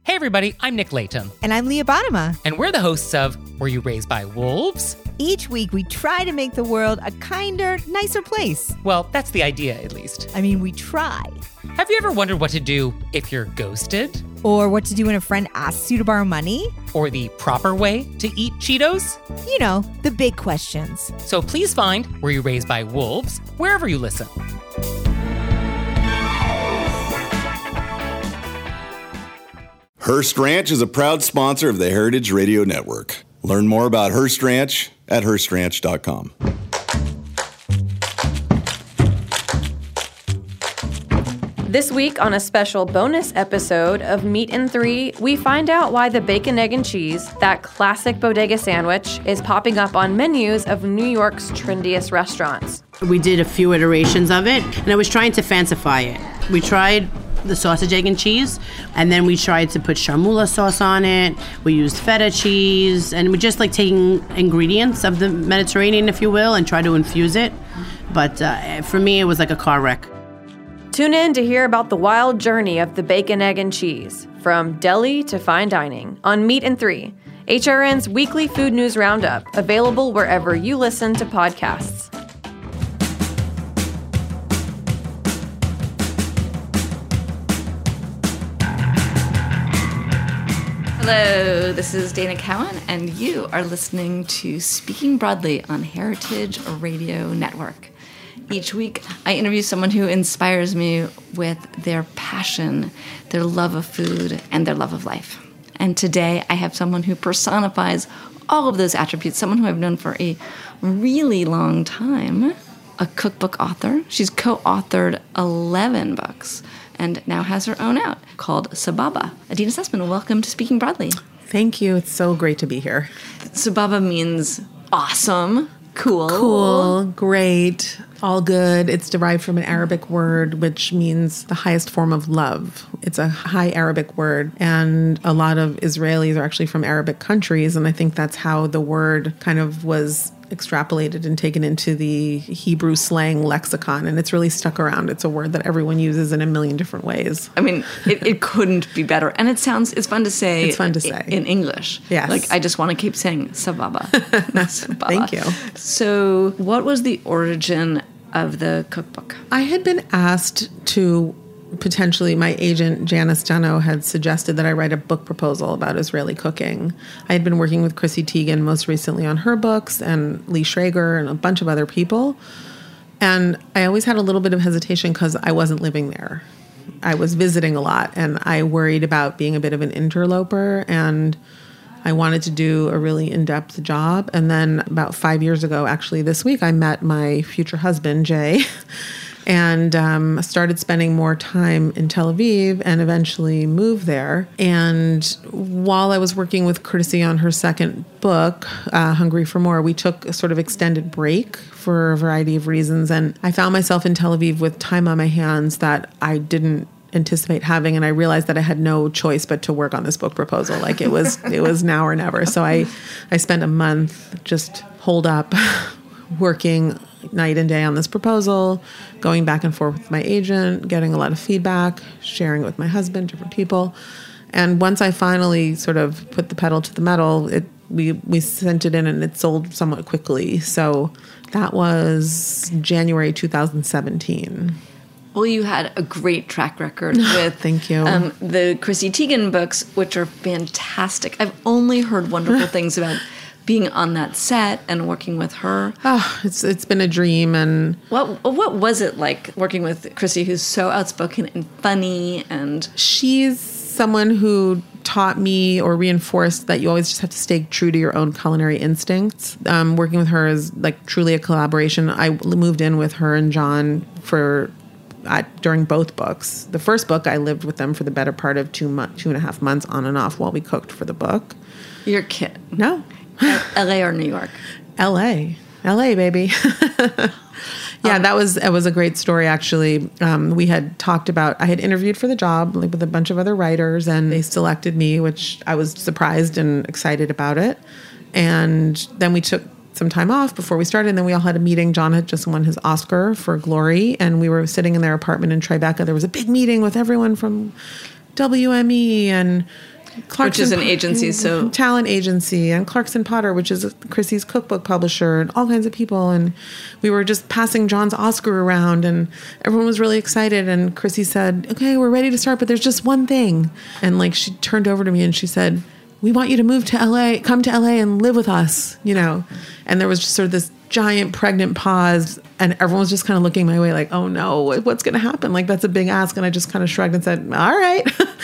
Hey everybody, I'm Nick Layton. And I'm Leah Bottima. And we're the hosts of Were You Raised by Wolves? Each week we try to make the world a kinder, nicer place. Well, that's the idea, at least. I mean, we try. Have you ever wondered what to do if you're ghosted? Or what to do when a friend asks you to borrow money? Or the proper way to eat Cheetos? You know, the big questions. So please find Were You Raised by Wolves wherever you listen. Hearst Ranch is a proud sponsor of the Heritage Radio Network. Learn more about Hearst Ranch at HearstRanch.com. This week on a special bonus episode of Meat and Three, we find out why the bacon, egg, and cheese, that classic bodega sandwich, is popping up on menus of New York's trendiest restaurants. We did a few iterations of it, and I was trying to fancify it. We tried the sausage, egg, and cheese, and then we tried to put chermoula sauce on it. We used feta cheese, and we just like taking ingredients of the Mediterranean, if you will, and try to infuse it. But for me, it was like a car wreck. Tune in to hear about the wild journey of the bacon, egg, and cheese, from deli to fine dining, on Meat and Three, HRN's weekly food news roundup, available wherever you listen to podcasts. Hello, this is Dana Cowan, and you are listening to Speaking Broadly on Heritage Radio Network. Each week, I interview someone who inspires me with their passion, their love of food, and their love of life. And today, I have someone who personifies all of those attributes, someone who I've known for a really long time, a cookbook author. She's co-authored 11 books and now has her own out called Sababa. Adina Sussman, welcome to Speaking Broadly. Thank you. It's so great to be here. Sababa means awesome, cool, great, all good. It's derived from an Arabic word, which means the highest form of love. It's a high Arabic word, and a lot of Israelis are actually from Arabic countries, and I think that's how the word kind of was extrapolated and taken into the Hebrew slang lexicon, and it's really stuck around. It's a word that everyone uses in a million different ways. I mean, it couldn't be better. And it's fun to say. It's fun to say. In English. Yes. Like, I just want to keep saying Sababa. Sababa. Thank you. So what was the origin of the cookbook? I had been asked to potentially, my agent, Janice Steno, had suggested that I write a book proposal about Israeli cooking. I had been working with Chrissy Teigen most recently on her books, and Lee Schrager and a bunch of other people. And I always had a little bit of hesitation because I wasn't living there. I was visiting a lot, and I worried about being a bit of an interloper, and I wanted to do a really in-depth job. And then about 5 years ago, actually this week, I met my future husband, Jay, and started spending more time in Tel Aviv and eventually moved there. And while I was working with Chrissy on her second book, Hungry for More, we took a sort of extended break for a variety of reasons. And I found myself in Tel Aviv with time on my hands that I didn't anticipate having, and I realized that I had no choice but to work on this book proposal. Like it was now or never. So I spent a month just holed up, working night and day on this proposal, going back and forth with my agent, getting a lot of feedback, sharing it with my husband, different people. And once I finally sort of put the pedal to the metal, we sent it in and it sold somewhat quickly. So that was January 2017. Well, you had a great track record with Thank you. The Chrissy Teigen books, which are fantastic. I've only heard wonderful things about being on that set and working with her. Oh, it's been a dream. And what was it like working with Chrissy, who's so outspoken and funny? And she's someone who taught me or reinforced that you always just have to stay true to your own culinary instincts. Working with her is like truly a collaboration. I moved in with her and John during both books. The first book, I lived with them for the better part of 2.5 months on and off while we cooked for the book. You're kidding. No. LA or New York? LA, baby. Yeah, that was a great story, actually. We had talked about, I had interviewed for the job with a bunch of other writers, and they selected me, which I was surprised and excited about it. And then we took some time off before we started, and then we all had a meeting. John had just won his Oscar for Glory, and we were sitting in their apartment in Tribeca. There was a big meeting with everyone from WME, and which is an agency, so talent agency, and Clarkson Potter, which is Chrissy's cookbook publisher, and all kinds of people. And we were just passing John's Oscar around, and everyone was really excited. And Chrissy said, "Okay, we're ready to start, but there's just one thing." And like she turned over to me and she said, "We want you to move to LA, come to LA and live with us," you know. And there was just sort of this giant pregnant pause, and everyone was just kind of looking my way like, "Oh no, what's going to happen?" Like, that's a big ask. And I just kind of shrugged and said, "All right."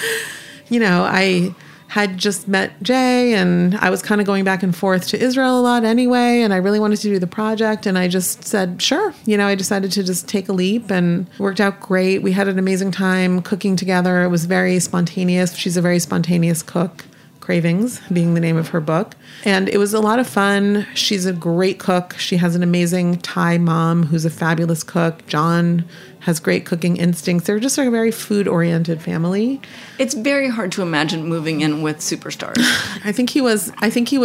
You know, I had just met Jay, and I was kind of going back and forth to Israel a lot anyway, and I really wanted to do the project, and I just said, sure. You know, I decided to just take a leap, and it worked out great. We had an amazing time cooking together. It was very spontaneous. She's a very spontaneous cook. Cravings being the name of her book. And it was a lot of fun. She's a great cook. She has an amazing Thai mom who's a fabulous cook. John has great cooking instincts. They're just like a very food-oriented family. It's very hard to imagine moving in with superstars. I think he was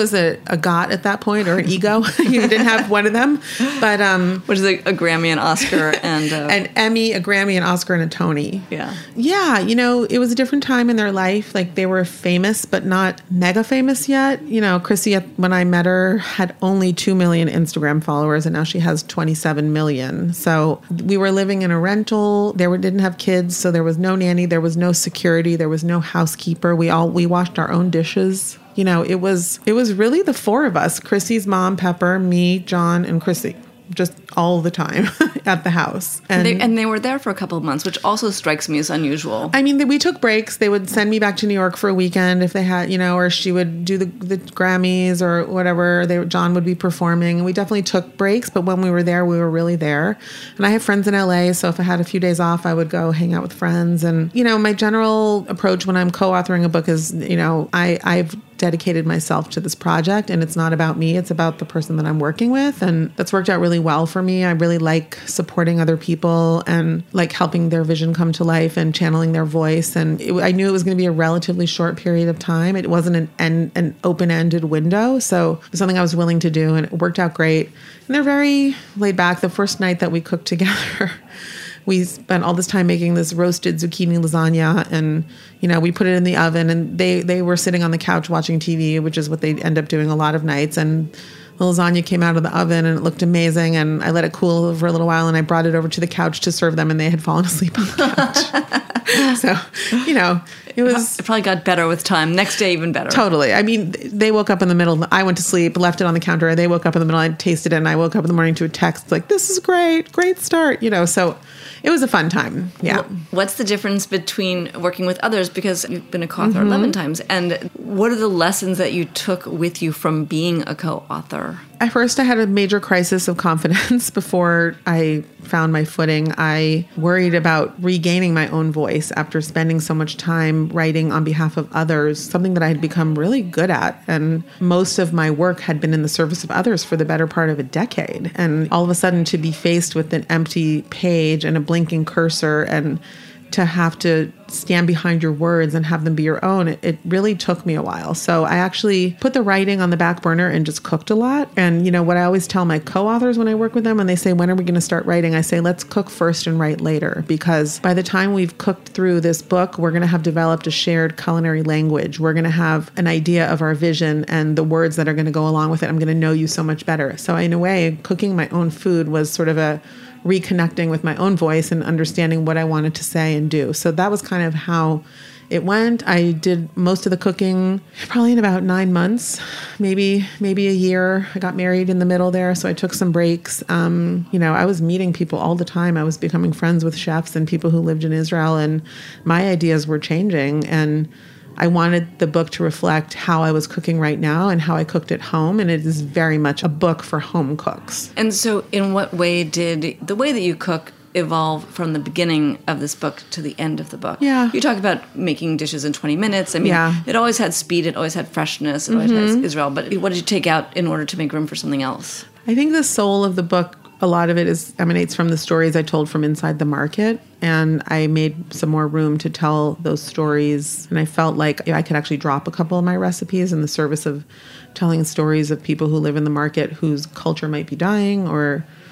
a got at that point, or an ego. He didn't have one of them, but which is a Grammy, and Oscar, and an Emmy, a Grammy, an Oscar, and a Tony. Yeah. You know, it was a different time in their life. Like, they were famous, but not mega famous yet. You know, Chrissy, when I met her, had only 2 million Instagram followers, and now she has 27 million. So we were living in a rental. Didn't have kids, so there was no nanny, there was no security, there was no housekeeper. We washed our own dishes. You know, it was really the four of us: Chrissy's mom, Pepper, me, John, and Chrissy, just all the time at the house. And they were there for a couple of months, which also strikes me as unusual. I mean, we took breaks. They would send me back to New York for a weekend if they had, you know, or she would do the Grammys or whatever. John would be performing. And we definitely took breaks, but when we were there, we were really there. And I have friends in LA, so if I had a few days off, I would go hang out with friends. And, you know, my general approach when I'm co-authoring a book is, you know, I've dedicated myself to this project, and it's not about me, it's about the person that I'm working with, and that's worked out really well for me. I really like supporting other people and like helping their vision come to life and channeling their voice, and I knew it was going to be a relatively short period of time. It wasn't an open-ended window, so it was something I was willing to do, and it worked out great. And they're very laid back. The first night that we cooked together, we spent all this time making this roasted zucchini lasagna, and, you know, we put it in the oven, and they were sitting on the couch watching TV, which is what they end up doing a lot of nights. And the lasagna came out of the oven, and it looked amazing, and I let it cool for a little while, and I brought it over to the couch to serve them, and they had fallen asleep on the couch. So, you know, it probably got better with time. Next day, even better. Totally. I mean, they woke up in the middle. I went to sleep, left it on the counter. They woke up in the middle. I tasted it, and I woke up in the morning to a text like, "This is great start." You know, so it was a fun time. Yeah. What's the difference between working with others, because you've been a co-author 11 times, and what are the lessons that you took with you from being a co-author? At first, I had a major crisis of confidence before I found my footing. I worried about regaining my own voice after spending so much time writing on behalf of others, something that I had become really good at. And most of my work had been in the service of others for the better part of a decade. And all of a sudden, to be faced with an empty page and a blinking cursor, and to have to stand behind your words and have them be your own, it really took me a while. So I actually put the writing on the back burner and just cooked a lot. And, you know, what I always tell my co-authors when I work with them, when they say, "When are we going to start writing?" I say, let's cook first and write later. Because by the time we've cooked through this book, we're going to have developed a shared culinary language. We're going to have an idea of our vision and the words that are going to go along with it. I'm going to know you so much better. So in a way, cooking my own food was sort of a reconnecting with my own voice and understanding what I wanted to say and do. So that was kind of how it went. I did most of the cooking probably in about 9 months, maybe a year. I got married in the middle there, so I took some breaks. You know, I was meeting people all the time. I was becoming friends with chefs and people who lived in Israel, and my ideas were changing. And I wanted the book to reflect how I was cooking right now and how I cooked at home. And it is very much a book for home cooks. And so in what way did the way that you cook evolve from the beginning of this book to the end of the book? Yeah. You talk about making dishes in 20 minutes. I mean, It always had speed. It always had freshness. It always had Israel. But what did you take out in order to make room for something else? I think the soul of the book, a lot of it emanates from the stories I told from inside the market. And I made some more room to tell those stories. And I felt like I could actually drop a couple of my recipes in the service of telling stories of people who live in the market whose culture might be dying, or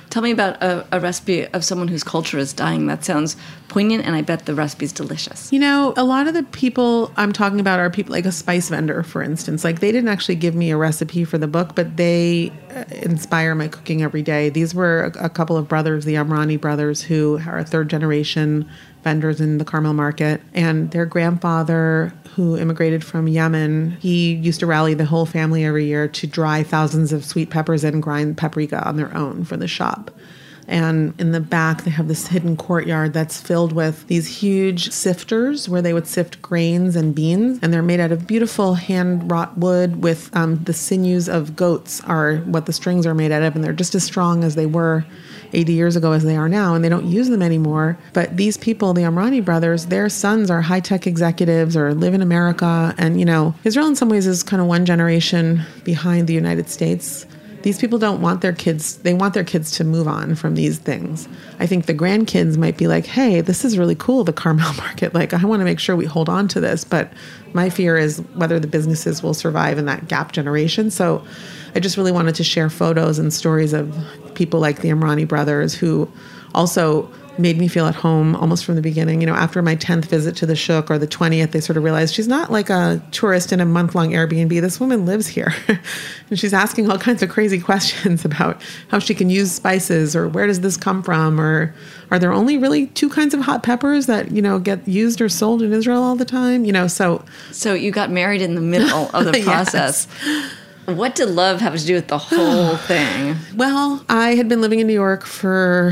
Tell me about a recipe of someone whose culture is dying. That sounds poignant, and I bet the recipe's delicious. You know, a lot of the people I'm talking about are people like a spice vendor, for instance. Like, they didn't actually give me a recipe for the book, but they inspire my cooking every day. These were a couple of brothers, the Amrani brothers, who are third-generation vendors in the Carmel market. And their grandfather, who immigrated from Yemen, he used to rally the whole family every year to dry thousands of sweet peppers and grind paprika on their own for the shop. And in the back, they have this hidden courtyard that's filled with these huge sifters where they would sift grains and beans. And they're made out of beautiful hand-wrought wood with the sinews of goats are what the strings are made out of. And they're just as strong as they were 80 years ago as they are now, and they don't use them anymore. But these people, the Amrani brothers, their sons are high-tech executives or live in America. And, you know, Israel in some ways is kind of one generation behind the United States. These people don't want their kids, they want their kids to move on from these things. I think the grandkids might be like, hey, this is really cool, the Carmel market. Like, I want to make sure we hold on to this. But my fear is whether the businesses will survive in that gap generation. So I just really wanted to share photos and stories of people like the Amrani brothers who also made me feel at home almost from the beginning. You know, after my 10th visit to the Shuk, or the 20th, they sort of realized she's not like a tourist in a month-long Airbnb. This woman lives here. And she's asking all kinds of crazy questions about how she can use spices, or where does this come from, or are there only really 2 kinds of hot peppers that, you know, get used or sold in Israel all the time? You know, so you got married in the middle of the process. Yes. What did love have to do with the whole thing? Well, I had been living in New York for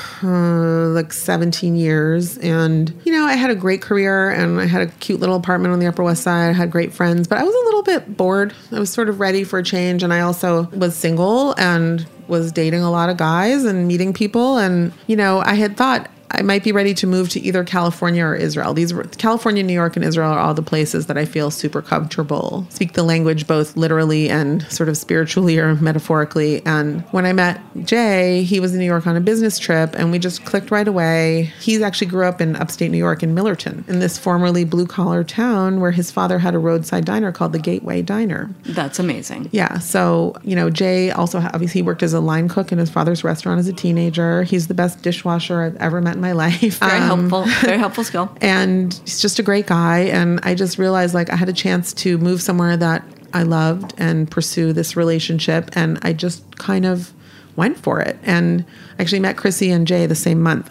like 17 years. And, you know, I had a great career and I had a cute little apartment on the Upper West Side. I had great friends, but I was a little bit bored. I was sort of ready for a change. And I also was single and was dating a lot of guys and meeting people. And, you know, I had thought I might be ready to move to either California or Israel. California, New York, and Israel are all the places that I feel super comfortable. Speak the language both literally and sort of spiritually or metaphorically. And when I met Jay, he was in New York on a business trip, and we just clicked right away. He actually grew up in upstate New York in Millerton, in this formerly blue-collar town where his father had a roadside diner called the Gateway Diner. That's amazing. Yeah. So, you know, Jay also obviously worked as a line cook in his father's restaurant as a teenager. He's the best dishwasher I've ever met in my life. Very helpful skill. And he's just a great guy. And I just realized like I had a chance to move somewhere that I loved and pursue this relationship. And I just kind of went for it. And I actually met Chrissy and Jay the same month.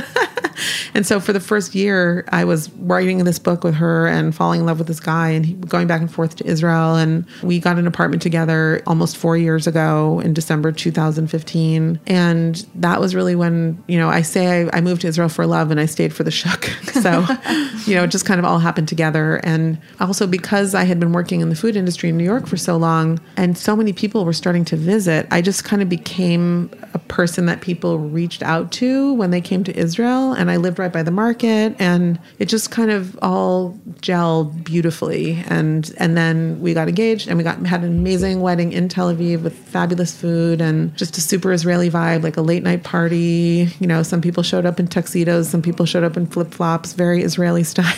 And so for the first year, I was writing this book with her and falling in love with this guy and going back and forth to Israel. And we got an apartment together almost 4 years ago in December 2015. And that was really when, you know, I say I moved to Israel for love and I stayed for the Shuk. So, you know, it just kind of all happened together. And also because I had been working in the food industry in New York for so long and so many people were starting to visit, I just kind of became a person that people reached out to when they came to Israel. And I lived right by the market, and it just kind of all gelled beautifully. And then we got engaged, and we had an amazing wedding in Tel Aviv with fabulous food and just a super Israeli vibe, like a late night party. You know, some people showed up in tuxedos, some people showed up in flip flops, very Israeli style.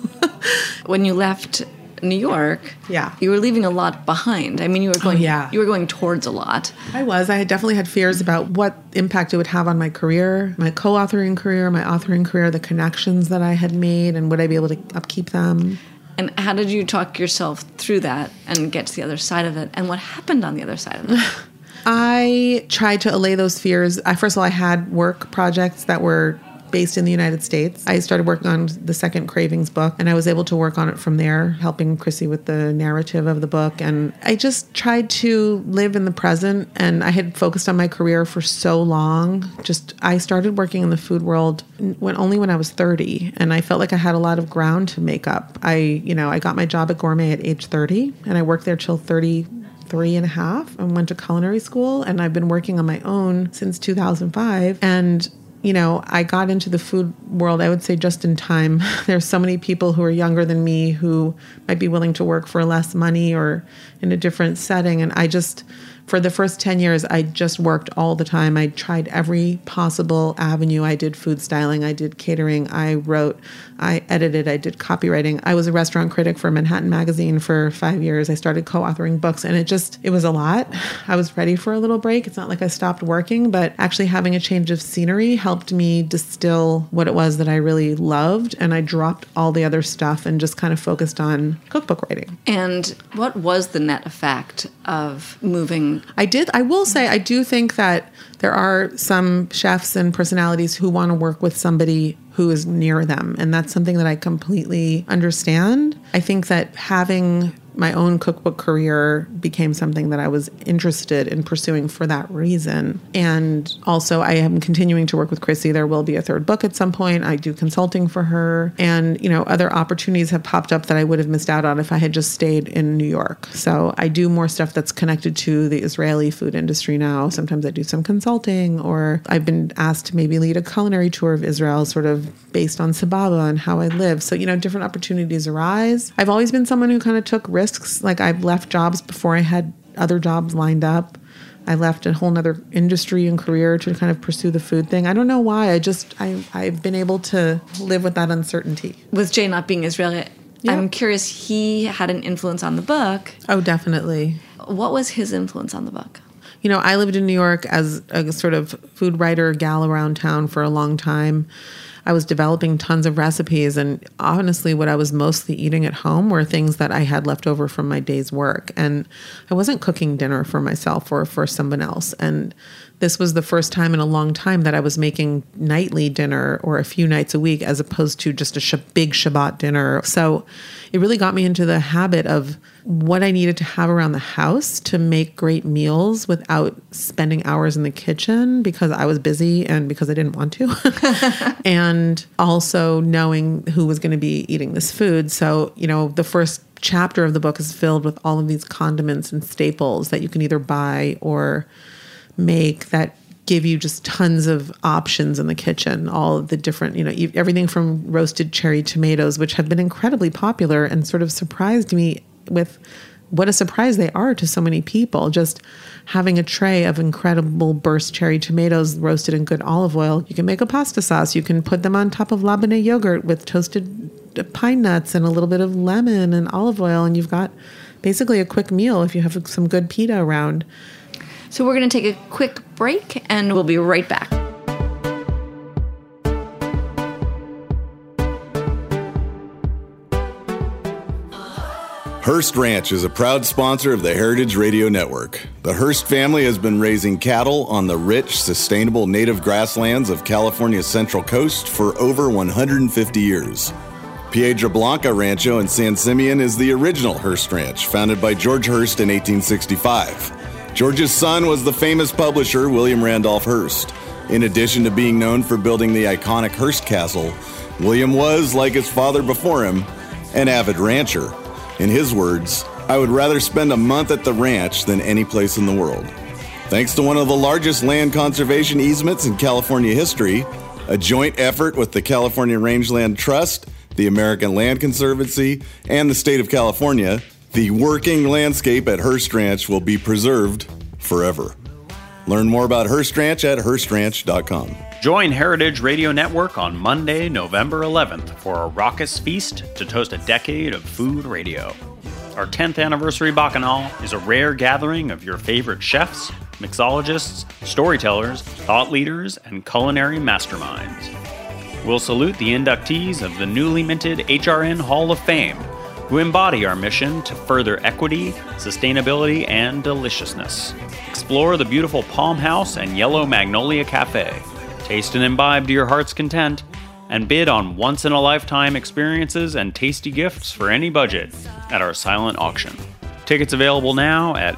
When you left New York, yeah, you were leaving a lot behind. I mean, you were going, you were going towards a lot. I had definitely had fears about what impact it would have on my career, my co-authoring career, my authoring career, the connections that I had made, and would I be able to upkeep them? And how did you talk yourself through that and get to the other side of it? And what happened on the other side of it? I tried to allay those fears. First of all, I had work projects that were based in the United States. I started working on the second Cravings book, and I was able to work on it from there, helping Chrissy with the narrative of the book. And I just tried to live in the present, and I had focused on my career for so long. I started working in the food world only when I was 30, and I felt like I had a lot of ground to make up. I got my job at Gourmet at age 30, and I worked there till 33 and a half and went to culinary school, and I've been working on my own since 2005. And you know, I got into the food world, I would say, just in time. There's so many people who are younger than me who might be willing to work for less money or in a different setting. And I just For the first 10 years, I just worked all the time. I tried every possible avenue. I did food styling. I did catering. I wrote. I edited. I did copywriting. I was a restaurant critic for Manhattan Magazine for 5 years. I started co-authoring books, and it was a lot. I was ready for a little break. It's not like I stopped working, but actually having a change of scenery helped me distill what it was that I really loved, and I dropped all the other stuff and just kind of focused on cookbook writing. And what was the net effect of moving? I will say, I do think that there are some chefs and personalities who want to work with somebody who is near them. And that's something that I completely understand. I think that having my own cookbook career became something that I was interested in pursuing for that reason. And also, I am continuing to work with Chrissy. There will be a third book at some point. I do consulting for her. And, other opportunities have popped up that I would have missed out on if I had just stayed in New York. So I do more stuff that's connected to the Israeli food industry now. Sometimes I do some consulting, or I've been asked to maybe lead a culinary tour of Israel, sort of based on Sababa and how I live. So, different opportunities arise. I've always been someone who kind of took risks. Like, I've left jobs before I had other jobs lined up. I left a whole nother industry and career to kind of pursue the food thing. I don't know why. I've been able to live with that uncertainty. With Jay not being Israeli, Yeah. I'm curious, he had an influence on the book. Oh, definitely. What was his influence on the book? I lived in New York as a sort of food writer gal around town for a long time. I was developing tons of recipes, and honestly, what I was mostly eating at home were things that I had left over from my day's work. And I wasn't cooking dinner for myself or for someone else. And this was the first time in a long time that I was making nightly dinner or a few nights a week as opposed to just a big Shabbat dinner. So it really got me into the habit of what I needed to have around the house to make great meals without spending hours in the kitchen because I was busy and because I didn't want to. And also knowing who was going to be eating this food. So, the first chapter of the book is filled with all of these condiments and staples that you can either buy or make that give you just tons of options in the kitchen. All of the different, everything from roasted cherry tomatoes, which have been incredibly popular and sort of surprised me with what a surprise they are to so many people. Just having a tray of incredible burst cherry tomatoes roasted in good olive oil. You can make a pasta sauce. You can put them on top of labneh yogurt with toasted pine nuts and a little bit of lemon and olive oil. And you've got basically a quick meal if you have some good pita around. So we're going to take a quick break, and we'll be right back. Hearst Ranch is a proud sponsor of the Heritage Radio Network. The Hearst family has been raising cattle on the rich, sustainable native grasslands of California's Central Coast for over 150 years. Piedra Blanca Rancho in San Simeon is the original Hearst Ranch, founded by George Hearst in 1865. George's son was the famous publisher William Randolph Hearst. In addition to being known for building the iconic Hearst Castle, William was, like his father before him, an avid rancher. In his words, "I would rather spend a month at the ranch than any place in the world." Thanks to one of the largest land conservation easements in California history, a joint effort with the California Rangeland Trust, the American Land Conservancy, and the state of California, the working landscape at Hearst Ranch will be preserved forever. Learn more about Hearst Ranch at HearstRanch.com. Join Heritage Radio Network on Monday, November 11th for a raucous feast to toast a decade of food radio. Our 10th anniversary Bacchanal is a rare gathering of your favorite chefs, mixologists, storytellers, thought leaders, and culinary masterminds. We'll salute the inductees of the newly minted HRN Hall of Fame, who embody our mission to further equity, sustainability, and deliciousness. Explore the beautiful Palm House and Yellow Magnolia Cafe. Taste and imbibe to your heart's content, and bid on once-in-a-lifetime experiences and tasty gifts for any budget at our silent auction. Tickets available now at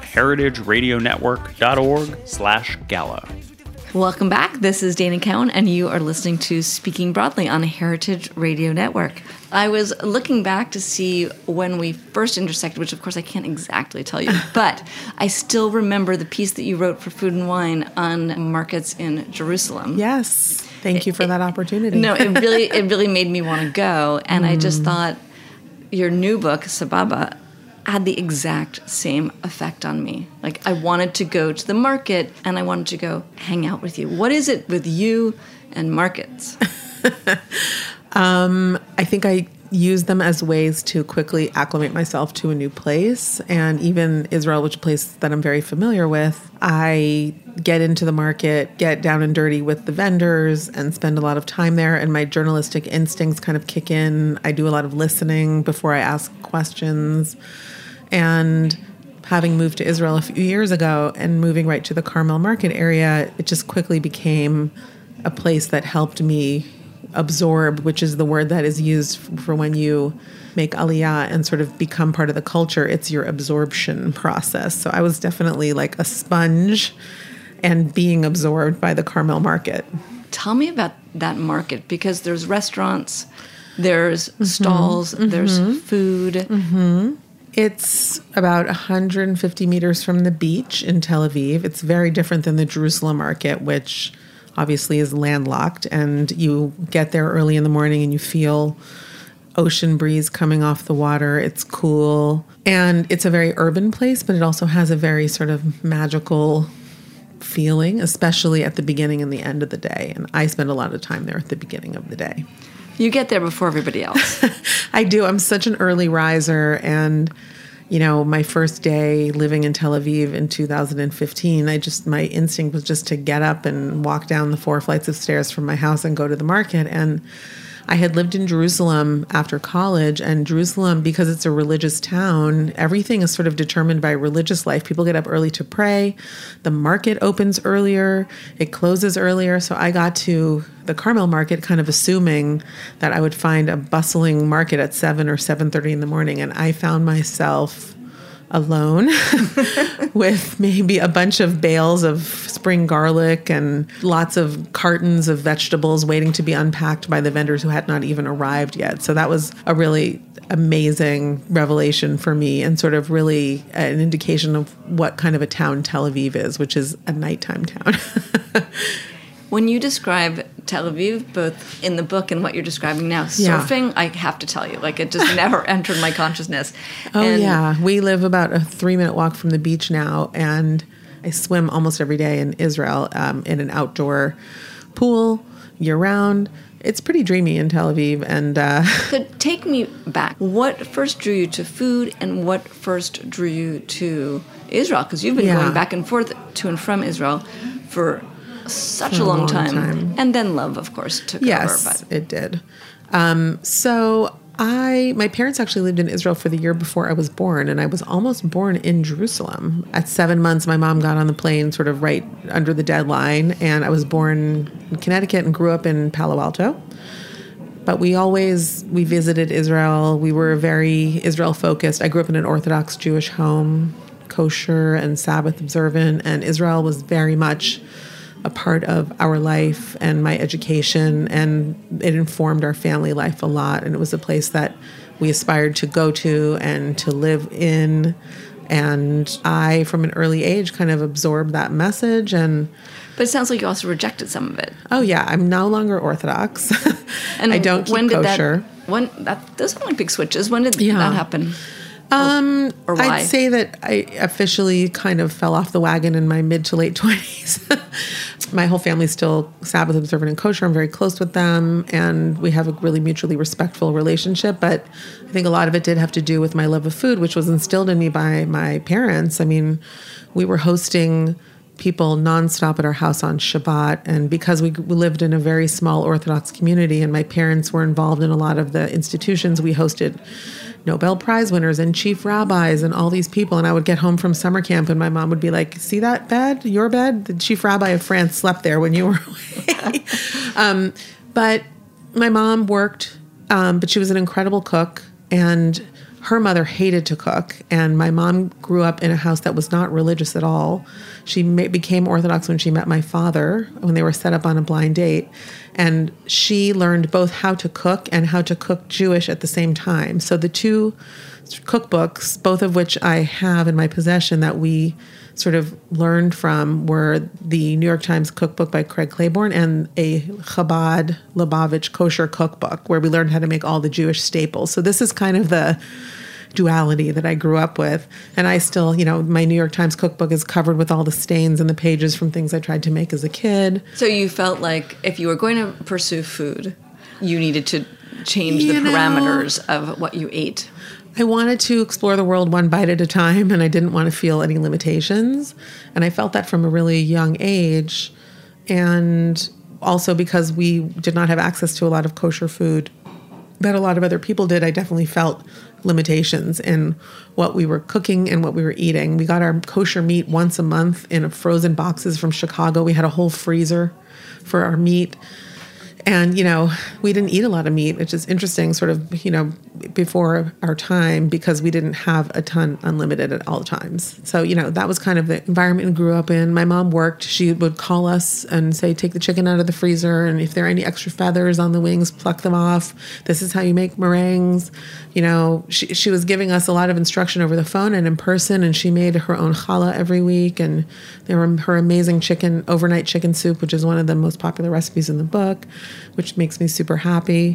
heritageradionetwork.org/gala. Welcome back. This is Dana Cowan, and you are listening to Speaking Broadly on Heritage Radio Network. I was looking back to see when we first intersected, which of course I can't exactly tell you, but I still remember the piece that you wrote for Food and Wine on markets in Jerusalem. Yes. Thank you for that opportunity. No, it really made me want to go, and I just thought your new book, Sababa, had the exact same effect on me. Like, I wanted to go to the market and I wanted to go hang out with you. What is it with you and markets? I think I use them as ways to quickly acclimate myself to a new place. And even Israel, which is a place that I'm very familiar with, I get into the market, get down and dirty with the vendors, and spend a lot of time there. And my journalistic instincts kind of kick in. I do a lot of listening before I ask questions. And having moved to Israel a few years ago and moving right to the Carmel market area, it just quickly became a place that helped me absorb, which is the word that is used for when you make aliyah and sort of become part of the culture. It's your absorption process. So I was definitely like a sponge and being absorbed by the Carmel market. Tell me about that market, because there's restaurants, there's stalls, there's food. It's about 150 meters from the beach in Tel Aviv. It's very different than the Jerusalem market, which obviously is landlocked, and you get there early in the morning and you feel ocean breeze coming off the water. It's cool. And it's a very urban place, but it also has a very sort of magical feeling, especially at the beginning and the end of the day. And I spend a lot of time there at the beginning of the day. You get there before everybody else. I do. I'm such an early riser, and you know, my first day living in Tel Aviv in 2015, my instinct was just to get up and walk down the 4 flights of stairs from my house and go to the market. And I had lived in Jerusalem after college, and Jerusalem, because it's a religious town, everything is sort of determined by religious life. People get up early to pray. The market opens earlier. It closes earlier. So I got to the Carmel market kind of assuming that I would find a bustling market at 7 or 7:30 in the morning. And I found myself alone with maybe a bunch of bales of spring garlic and lots of cartons of vegetables waiting to be unpacked by the vendors who had not even arrived yet. So that was a really amazing revelation for me, and sort of really an indication of what kind of a town Tel Aviv is, which is a nighttime town. When you describe Tel Aviv, both in the book and what you're describing now, surfing, I have to tell you, like, it just never entered my consciousness. Yeah. We live about a 3-minute walk from the beach now, and I swim almost every day in Israel in an outdoor pool year-round. It's pretty dreamy in Tel Aviv. And So take me back. What first drew you to food, and what first drew you to Israel? Because you've been going back and forth to and from Israel for such a long time. And then love, of course, took over. Yes, it did. So my parents actually lived in Israel for the year before I was born, and I was almost born in Jerusalem. At 7 months, my mom got on the plane sort of right under the deadline, and I was born in Connecticut and grew up in Palo Alto. But we visited Israel. We were very Israel-focused. I grew up in an Orthodox Jewish home, kosher and Sabbath observant, and Israel was very much a part of our life and my education, and it informed our family life a lot. And it was a place that we aspired to go to and to live in. And I, from an early age, kind of absorbed that message. But it sounds like you also rejected some of it. Oh yeah, I'm no longer Orthodox. And I don't keep kosher. Those sound like big switches. When did that happen? Or why? I'd say that I officially kind of fell off the wagon in my mid to late 20s. My whole family's still Sabbath observant and kosher. I'm very close with them, and we have a really mutually respectful relationship. But I think a lot of it did have to do with my love of food, which was instilled in me by my parents. I mean, we were hosting people nonstop at our house on Shabbat, and because we lived in a very small Orthodox community, and my parents were involved in a lot of the institutions, we hosted Nobel Prize winners and chief rabbis and all these people. And I would get home from summer camp and my mom would be like, see that bed, your bed? The chief rabbi of France slept there when you were away. But my mom worked, but she was an incredible cook, and her mother hated to cook. And my mom grew up in a house that was not religious at all. She became Orthodox when she met my father, when they were set up on a blind date. And she learned both how to cook and how to cook Jewish at the same time. So the two cookbooks, both of which I have in my possession that we sort of learned from, were the New York Times cookbook by Craig Claiborne and a Chabad Lubavitch kosher cookbook, where we learned how to make all the Jewish staples. So this is kind of the duality that I grew up with. And I still, my New York Times cookbook is covered with all the stains and the pages from things I tried to make as a kid. So you felt like if you were going to pursue food, you needed to change the parameters of what you ate. I wanted to explore the world one bite at a time, and I didn't want to feel any limitations. And I felt that from a really young age. And also because we did not have access to a lot of kosher food that a lot of other people did, I definitely felt limitations in what we were cooking and what we were eating. We got our kosher meat once a month in frozen boxes from Chicago. We had a whole freezer for our meat. And, we didn't eat a lot of meat, which is interesting, sort of, before our time, because we didn't have a ton unlimited at all times. So, that was kind of the environment we grew up in. My mom worked. She would call us and say, take the chicken out of the freezer. And if there are any extra feathers on the wings, pluck them off. This is how you make meringues. She was giving us a lot of instruction over the phone and in person. And she made her own challah every week. And there were her amazing overnight chicken soup, which is one of the most popular recipes in the book, which makes me super happy.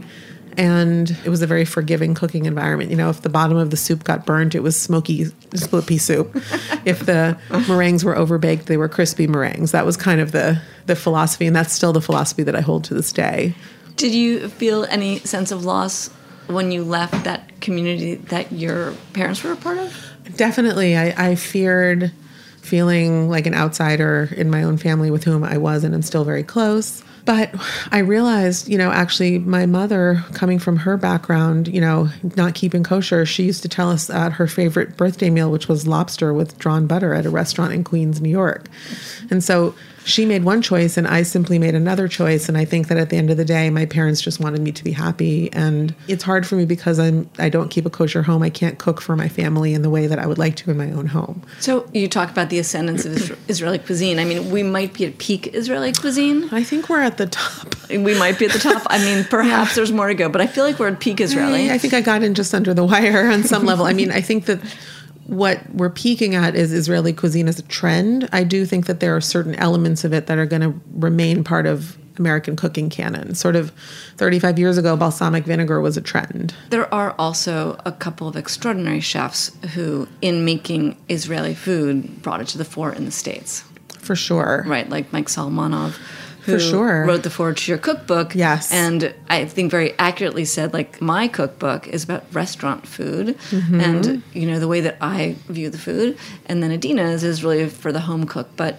And it was a very forgiving cooking environment. If the bottom of the soup got burnt, it was smoky split pea soup. If the meringues were overbaked, they were crispy meringues. That was kind of the philosophy, and that's still the philosophy that I hold to this day. Did you feel any sense of loss when you left that community that your parents were a part of? Definitely. I feared feeling like an outsider in my own family with whom I was and am still very close. But I realized, actually my mother, coming from her background, not keeping kosher, she used to tell us that her favorite birthday meal, which was lobster with drawn butter at a restaurant in Queens, New York. And so she made one choice and I simply made another choice. And I think that at the end of the day, my parents just wanted me to be happy. And it's hard for me because I don't keep a kosher home. I can't cook for my family in the way that I would like to in my own home. So you talk about the ascendance of Israeli cuisine. I mean, we might be at peak Israeli cuisine. I think we're at the top. We might be at the top. I mean, perhaps there's more to go, but I feel like we're at peak Israeli. I think I got in just under the wire on some level. I mean, I think that what we're peaking at is Israeli cuisine as a trend. I do think that there are certain elements of it that are going to remain part of American cooking canon. Sort of 35 years ago, balsamic vinegar was a trend. There are also a couple of extraordinary chefs who, in making Israeli food, brought it to the fore in the States. For sure. Right, like Mike Solomonov, who For sure. wrote the foreword to your cookbook. Yes. And I think very accurately said, like, my cookbook is about restaurant food and, the way that I view the food. And then Adina's is really for the home cook. But,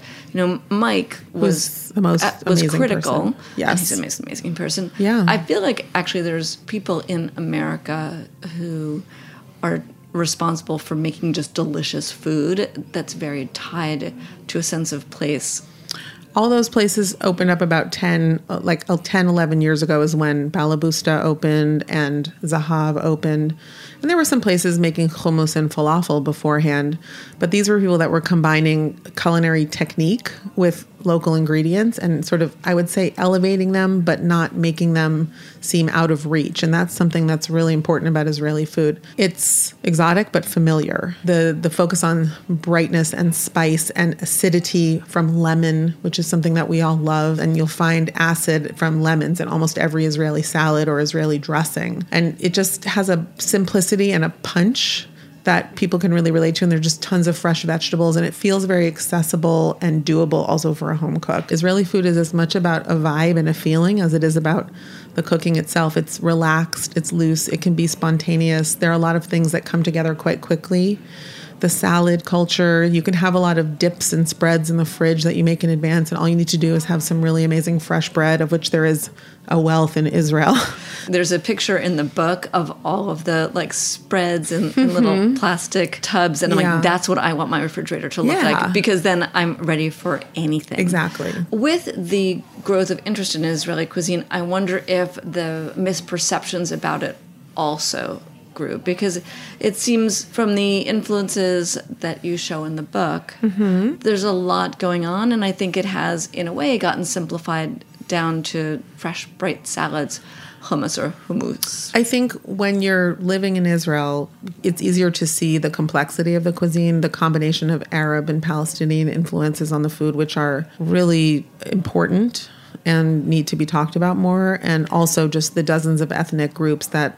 Mike was the most amazing critical. person. Yes. And he's an amazing person. Yeah. I feel like actually there's people in America who are responsible for making just delicious food that's very tied to a sense of place. All those places opened up about 10, 11 years ago is when Balabusta opened and Zahav opened. And there were some places making hummus and falafel beforehand. But these were people that were combining culinary technique with local ingredients and sort of, I would say, elevating them, but not making them seem out of reach. And that's something that's really important about Israeli food. It's exotic, but familiar. The focus on brightness and spice and acidity from lemon, which is something that we all love. And you'll find acid from lemons in almost every Israeli salad or Israeli dressing. And it just has a simplicity and a punch that people can really relate to, and there's just tons of fresh vegetables, and it feels very accessible and doable also for a home cook. Israeli food is as much about a vibe and a feeling as it is about the cooking itself. It's relaxed, it's loose, it can be spontaneous. There are a lot of things that come together quite quickly. The salad culture, you can have a lot of dips and spreads in the fridge that you make in advance, and all you need to do is have some really amazing fresh bread, of which there is a wealth in Israel. There's a picture in the book of all of the spreads in little plastic tubs, and I'm like, that's what I want my refrigerator to look like, because then I'm ready for anything. Exactly. With the growth of interest in Israeli cuisine, I wonder if the misperceptions about it also grew, because it seems from the influences that you show in the book, there's a lot going on, and I think it has, in a way, gotten simplified down to fresh, bright salads, hummus or hummus. I think when you're living in Israel, it's easier to see the complexity of the cuisine, the combination of Arab and Palestinian influences on the food, which are really important and need to be talked about more, and also just the dozens of ethnic groups that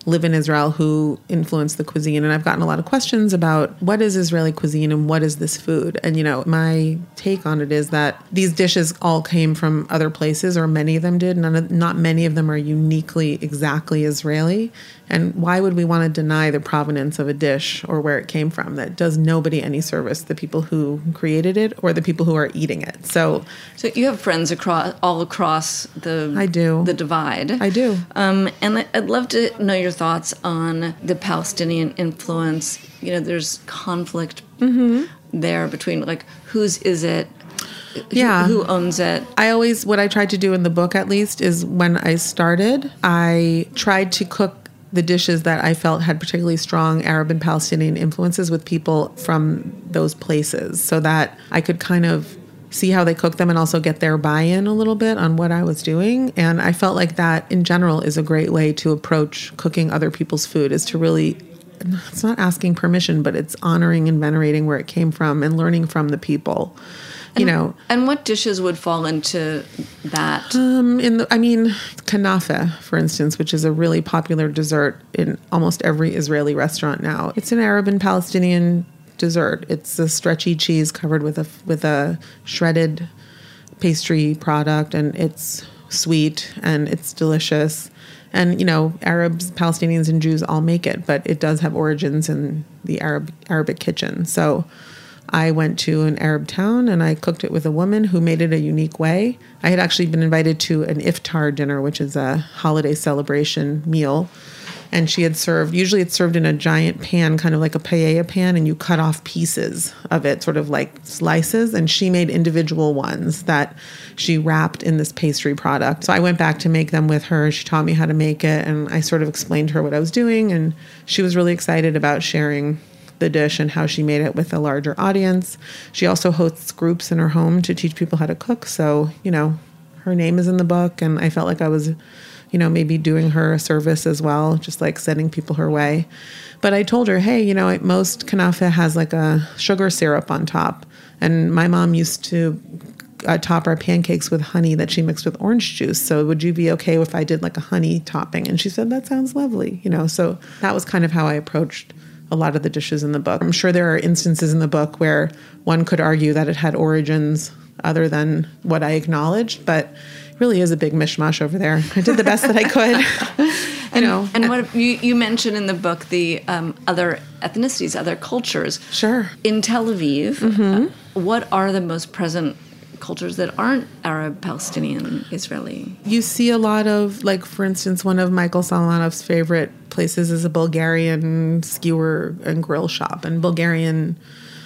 live in Israel who influenced the cuisine. And I've gotten a lot of questions about what is Israeli cuisine and what is this food? And, my take on it is that these dishes all came from other places, or many of them did. Not many of them are uniquely exactly Israeli. And why would we want to deny the provenance of a dish or where it came from? That does nobody any service, the people who created it or the people who are eating it. So you have friends all across the divide. I do. And I'd love to know your thoughts on the Palestinian influence. There's conflict there between whose is it? Who owns it? What I tried to do in the book, at least, is when I started, I tried to cook the dishes that I felt had particularly strong Arab and Palestinian influences with people from those places, so that I could kind of see how they cook them and also get their buy-in a little bit on what I was doing. And I felt like that in general is a great way to approach cooking other people's food, is to really, it's not asking permission, but it's honoring and venerating where it came from and learning from the people. And what dishes would fall into that? Kanafe, for instance, which is a really popular dessert in almost every Israeli restaurant now. It's an Arab and Palestinian dessert. It's a stretchy cheese covered with a shredded pastry product, and it's sweet and it's delicious. And, Arabs, Palestinians, and Jews all make it, but it does have origins in the Arabic kitchen. So I went to an Arab town and I cooked it with a woman who made it a unique way. I had actually been invited to an iftar dinner, which is a holiday celebration meal. And she had usually it's served in a giant pan, kind of like a paella pan, and you cut off pieces of it, sort of like slices. And she made individual ones that she wrapped in this pastry product. So I went back to make them with her. She taught me how to make it, and I sort of explained to her what I was doing. And she was really excited about sharing the dish and how she made it with a larger audience. She also hosts groups in her home to teach people how to cook. So, her name is in the book, and I felt like I was, maybe doing her a service as well, just like sending people her way. But I told her, hey, most kanafe has like a sugar syrup on top. And my mom used to top our pancakes with honey that she mixed with orange juice. So would you be okay if I did like a honey topping? And she said, that sounds lovely. So that was kind of how I approached a lot of the dishes in the book. I'm sure there are instances in the book where one could argue that it had origins other than what I acknowledged, but it really is a big mishmash over there. I did the best that I could. And what you mentioned in the book, the other ethnicities, other cultures. Sure. In Tel Aviv, what are the most present cultures that aren't Arab, Palestinian, Israeli? You see a lot of, for instance, one of Michael Solomonov's favorite places is a Bulgarian skewer and grill shop. And Bulgarian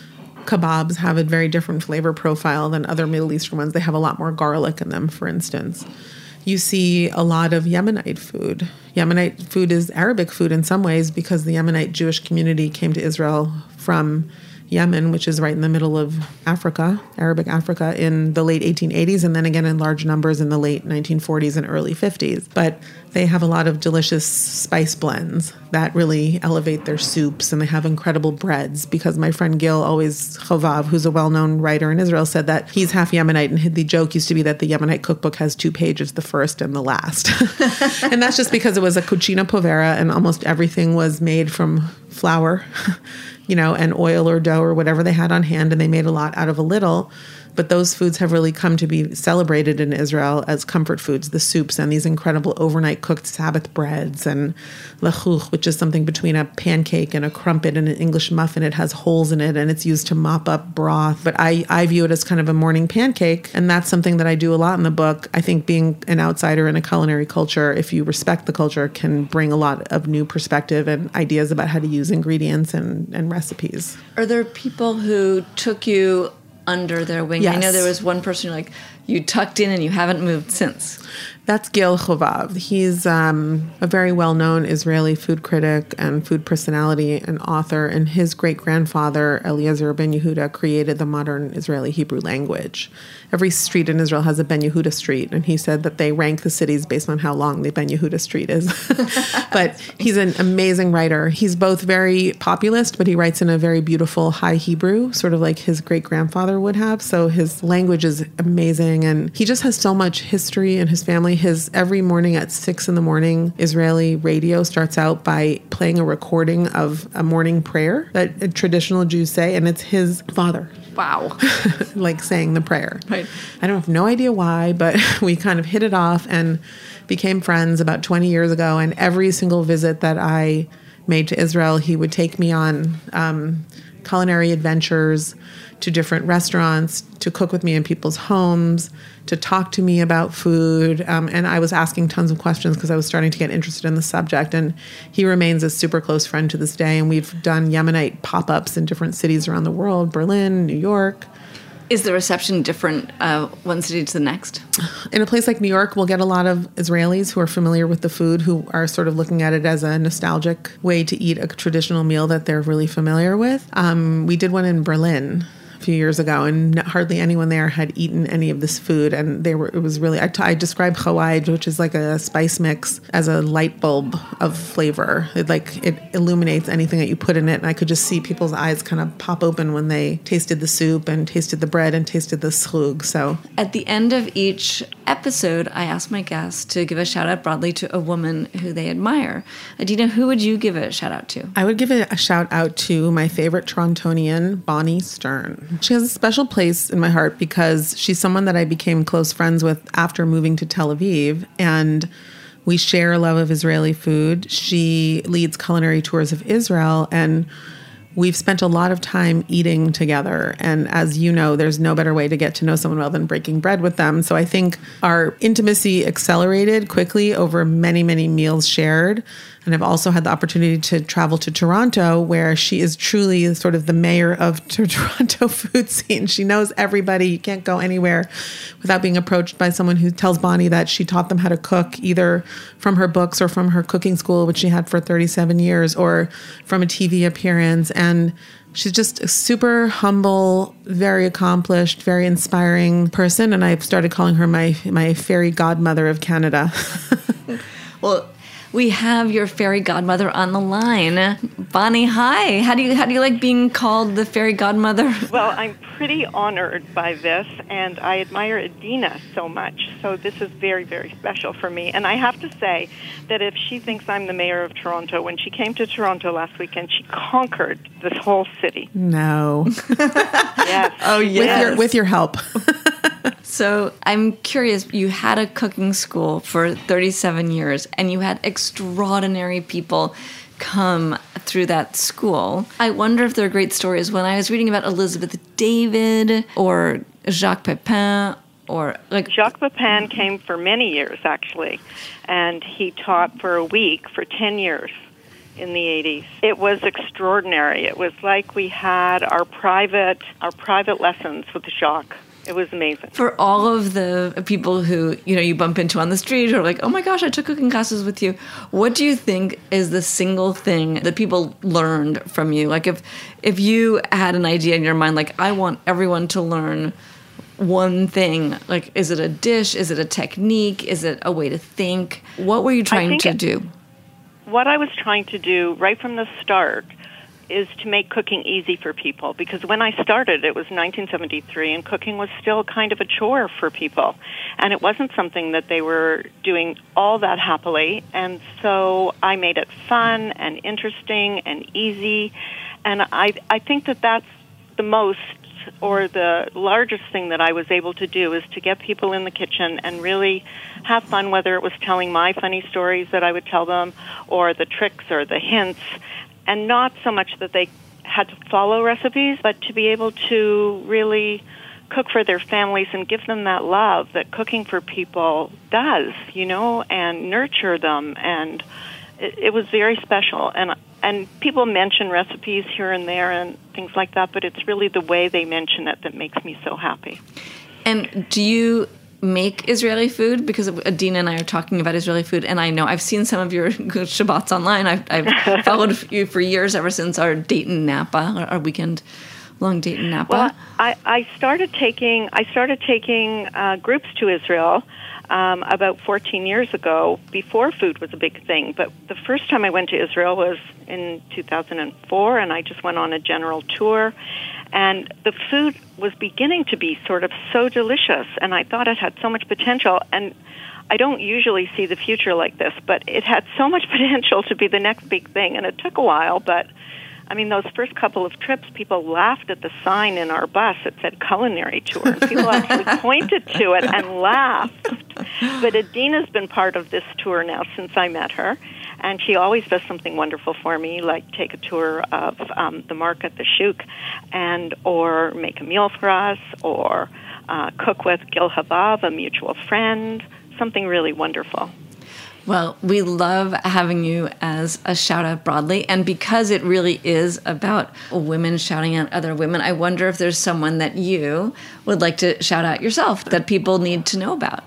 kebabs have a very different flavor profile than other Middle Eastern ones. They have a lot more garlic in them, for instance. You see a lot of Yemenite food. Yemenite food is Arabic food in some ways because the Yemenite Jewish community came to Israel from Yemen, which is right in the middle of Africa, Arabic Africa, in the late 1880s, and then again in large numbers in the late 1940s and early 50s. But they have a lot of delicious spice blends that really elevate their soups, and they have incredible breads, because my friend Gil Chovav, who's a well-known writer in Israel, said that he's half Yemenite, and the joke used to be that the Yemenite cookbook has 2 pages, the first and the last. And that's just because it was a cucina povera, and almost everything was made from flour, and oil or dough or whatever they had on hand, and they made a lot out of a little. But those foods have really come to be celebrated in Israel as comfort foods, the soups and these incredible overnight cooked Sabbath breads, and lachuch, which is something between a pancake and a crumpet and an English muffin. It has holes in it, and it's used to mop up broth. But I view it as kind of a morning pancake, and that's something that I do a lot in the book. I think being an outsider in a culinary culture, if you respect the culture, can bring a lot of new perspective and ideas about how to use ingredients and recipes. Are there people who took you under their wing? Yes. I know there was one person you tucked in and you haven't moved since. That's Gil Chovav. He's a very well-known Israeli food critic and food personality and author, and his great-grandfather, Eliezer Ben Yehuda, created the modern Israeli Hebrew language. Every street in Israel has a Ben Yehuda street, and he said that they rank the cities based on how long the Ben Yehuda street is. But he's an amazing writer. He's both very populist, but he writes in a very beautiful high Hebrew, sort of like his great-grandfather would have. So his language is amazing. inspiring. And he just has so much history in his family. His every morning at 6 a.m, Israeli radio starts out by playing a recording of a morning prayer that traditional Jews say, and it's his father. Wow. Like saying the prayer. Right. I don't have no idea why, but we kind of hit it off and became friends about 20 years ago. And every single visit that I made to Israel, he would take me on culinary adventures to different restaurants, to cook with me in people's homes, to talk to me about food. And I was asking tons of questions because I was starting to get interested in the subject. And he remains a super close friend to this day. And we've done Yemenite pop-ups in different cities around the world, Berlin, New York. Is the reception different one city to the next? In a place like New York, we'll get a lot of Israelis who are familiar with the food, who are sort of looking at it as a nostalgic way to eat a traditional meal that they're really familiar with. We did one in Berlin a few years ago, and hardly anyone there had eaten any of this food. And it was really, I describe chawaij, which is like a spice mix, as a light bulb of flavor. It illuminates anything that you put in it. And I could just see people's eyes kind of pop open when they tasted the soup and tasted the bread and tasted the schlug. So at the end of each episode, I ask my guests to give a shout out broadly to a woman who they admire. Adina, who would you give a shout out to? I would give a shout out to my favorite Torontonian, Bonnie Stern. She has a special place in my heart because she's someone that I became close friends with after moving to Tel Aviv, and we share a love of Israeli food. She leads culinary tours of Israel, and we've spent a lot of time eating together. And as you know, there's no better way to get to know someone well than breaking bread with them. So I think our intimacy accelerated quickly over many, many meals shared. And I've also had the opportunity to travel to Toronto, where she is truly sort of the mayor of Toronto food scene. She knows everybody. You can't go anywhere without being approached by someone who tells Bonnie that she taught them how to cook, either from her books or from her cooking school, which she had for 37 years, or from a TV appearance. And she's just a super humble, very accomplished, very inspiring person. And I've started calling her my fairy godmother of Canada. Well, we have your fairy godmother on the line. Bonnie, hi. How do you like being called the fairy godmother? Well, I'm pretty honored by this, and I admire Adina so much. So this is very, very special for me. And I have to say that if she thinks I'm the mayor of Toronto, when she came to Toronto last weekend, she conquered this whole city. No. Yes. Oh, yes. With your help. So I'm curious, you had a cooking school for 37 years, and you had extraordinary people come through that school. I wonder if there are great stories. When I was reading about Elizabeth David or Jacques Pepin, or like Jacques Pepin came for many years, actually, and he taught for a week for 10 years. In the 80s. It was extraordinary. It was like we had our private lessons with Jacques. It was amazing. For all of the people who, you bump into on the street or like, oh my gosh, I took cooking classes with you, what do you think is the single thing that people learned from you? Like if you had an idea in your mind, like I want everyone to learn one thing, like is it a dish? Is it a technique? Is it a way to think? What were you trying to do? What I was trying to do right from the start is to make cooking easy for people, because when I started, it was 1973, and cooking was still kind of a chore for people, and it wasn't something that they were doing all that happily, and so I made it fun and interesting and easy, and I think that that's the most or the largest thing that I was able to do is to get people in the kitchen and really have fun, whether it was telling my funny stories that I would tell them or the tricks or the hints, and not so much that they had to follow recipes, but to be able to really cook for their families and give them that love that cooking for people does, and nurture them. And it was very special. And people mention recipes here and there and things like that, but it's really the way they mention it that makes me so happy. And do you make Israeli food? Because Adina and I are talking about Israeli food, and I know I've seen some of your Shabbats online. I've followed you for years, ever since our date in Napa, our weekend along Dayton Napa? Well, I started taking groups to Israel about 14 years ago, before food was a big thing. But the first time I went to Israel was in 2004, and I just went on a general tour. And the food was beginning to be sort of so delicious, and I thought it had so much potential. And I don't usually see the future like this, but it had so much potential to be the next big thing. And it took a while, but I mean, those first couple of trips, people laughed at the sign in our bus that said culinary tour. And people actually pointed to it and laughed. But Adina's been part of this tour now since I met her. And she always does something wonderful for me, like take a tour of the market, the shuk, or make a meal for us, or cook with Gil Havav, a mutual friend, something really wonderful. Well, we love having you as a Shout Out Broadly, and because it really is about women shouting out other women, I wonder if there's someone that you would like to shout out yourself that people need to know about.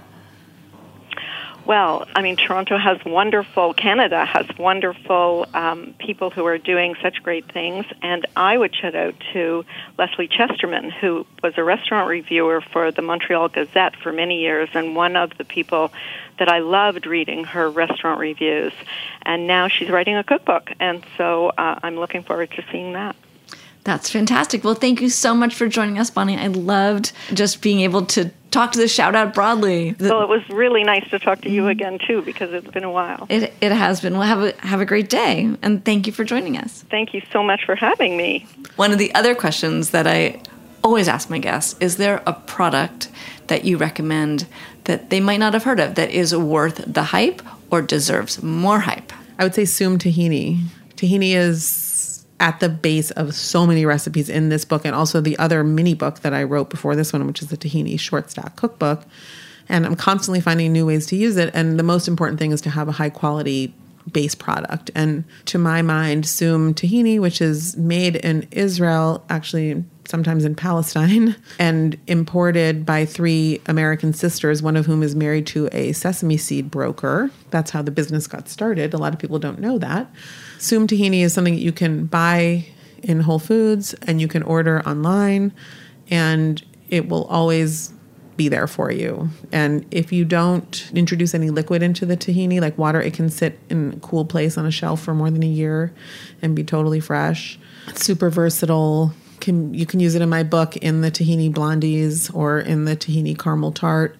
Well, I mean, Toronto has Canada has wonderful people who are doing such great things, and I would shout out to Leslie Chesterman, who was a restaurant reviewer for the Montreal Gazette for many years, and one of the people that I loved reading her restaurant reviews. And now she's writing a cookbook, and so I'm looking forward to seeing that. That's fantastic. Well, thank you so much for joining us, Bonnie. I loved just being able to talk to the Shout Out Broadly. Well, it was really nice to talk to you again, too, because it's been a while. It has been. Well, have a great day, and thank you for joining us. Thank you so much for having me. One of the other questions that I always ask my guests, is there a product that you recommend that they might not have heard of that is worth the hype or deserves more hype? I would say Soom tahini. Tahini is at the base of so many recipes in this book, and also the other mini book that I wrote before this one, which is the Tahini Short Stack Cookbook. And I'm constantly finding new ways to use it. And the most important thing is to have a high quality base product. And to my mind, Soom tahini, which is made in Israel, actually sometimes in Palestine, and imported by 3 American sisters, one of whom is married to a sesame seed broker. That's how the business got started. A lot of people don't know that. Soom tahini is something that you can buy in Whole Foods and you can order online, and it will always be there for you. And if you don't introduce any liquid into the tahini, like water, it can sit in a cool place on a shelf for more than a year and be totally fresh. It's super versatile. You can use it in my book in the tahini blondies, or in the tahini caramel tart,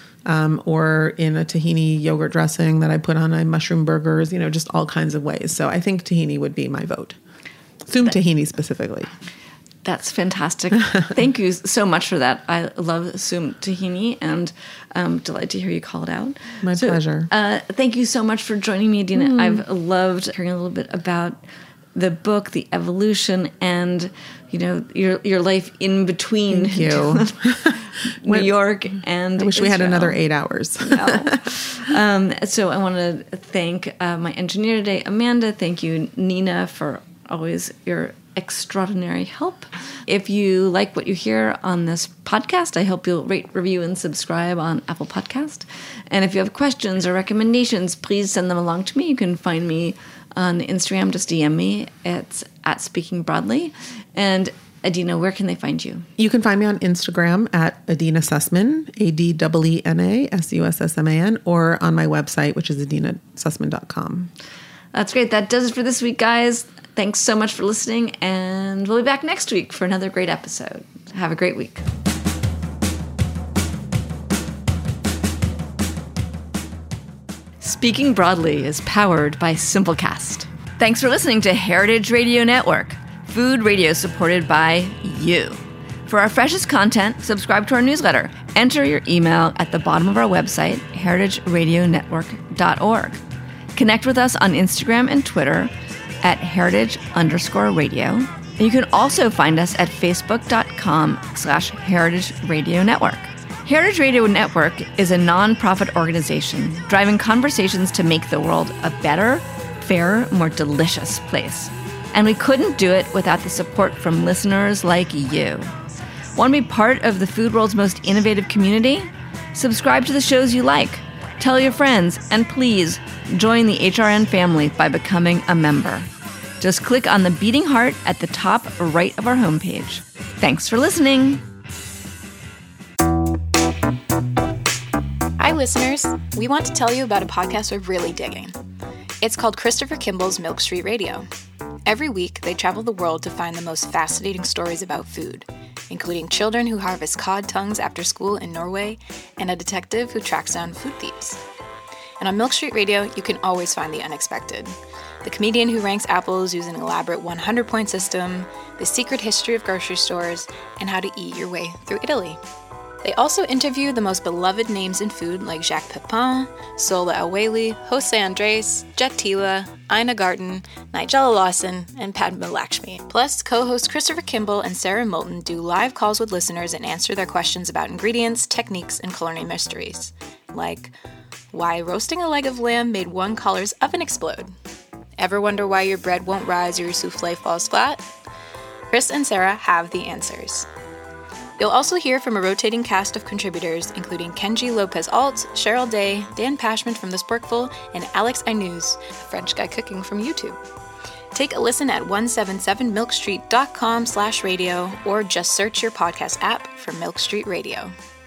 or in a tahini yogurt dressing that I put on my mushroom burgers, just all kinds of ways. So I think tahini would be my vote. Soom tahini specifically. That's fantastic. Thank you so much for that. I love Soom tahini, and I'm delighted to hear you call it out. My pleasure. Thank you so much for joining me, Adina. I've loved hearing a little bit about the book, the evolution, and your life in between. Thank you. New York and I wish Israel. we had another 8 hours. No. So I want to thank my engineer today, Amanda. Thank you, Nina, for always your extraordinary help. If you like what you hear on this podcast, I hope you'll rate, review, and subscribe on Apple Podcast. And if you have questions or recommendations, please send them along to me. You can find me on Instagram. Just DM me. It's @SpeakingBroadly. And Adina, where can they find you? You can find me on Instagram at Adina Sussman, ADEENA SUSSMAN, or on my website, which is adinasussman.com. That's great. That does it for this week, guys. Thanks so much for listening, and we'll be back next week for another great episode. Have a great week. Speaking Broadly is powered by Simplecast. Thanks for listening to Heritage Radio Network, food radio supported by you. For our freshest content, subscribe to our newsletter. Enter your email at the bottom of our website, heritageradionetwork.org. Connect with us on Instagram and Twitter at heritage_radio. And you can also find us at facebook.com/Heritage Radio Network. Heritage Radio Network is a non-profit organization driving conversations to make the world a better, fairer, more delicious place. And we couldn't do it without the support from listeners like you. Want to be part of the food world's most innovative community? Subscribe to the shows you like. Tell your friends, and please join the HRN family by becoming a member. Just click on the beating heart at the top right of our homepage. Thanks for listening. Hi, listeners. We want to tell you about a podcast we're really digging. It's called Christopher Kimball's Milk Street Radio. Every week, they travel the world to find the most fascinating stories about food, including children who harvest cod tongues after school in Norway and a detective who tracks down food thieves. And on Milk Street Radio, you can always find the unexpected. The comedian who ranks apples using an elaborate 100-point system, the secret history of grocery stores, and how to eat your way through Italy. They also interview the most beloved names in food like Jacques Pepin, Sola El-Waylly, Jose Andres, Jet Tila, Ina Garten, Nigella Lawson, and Padma Lakshmi. Plus, co-hosts Christopher Kimball and Sarah Moulton do live calls with listeners and answer their questions about ingredients, techniques, and culinary mysteries. Like, why roasting a leg of lamb made one color's oven explode? Ever wonder why your bread won't rise or your souffle falls flat? Chris and Sarah have the answers. You'll also hear from a rotating cast of contributors, including Kenji Lopez-Alt, Cheryl Day, Dan Pashman from The Sporkful, and Alex Aynouz, a French guy cooking from YouTube. Take a listen at 177milkstreet.com/radio or just search your podcast app for Milk Street Radio.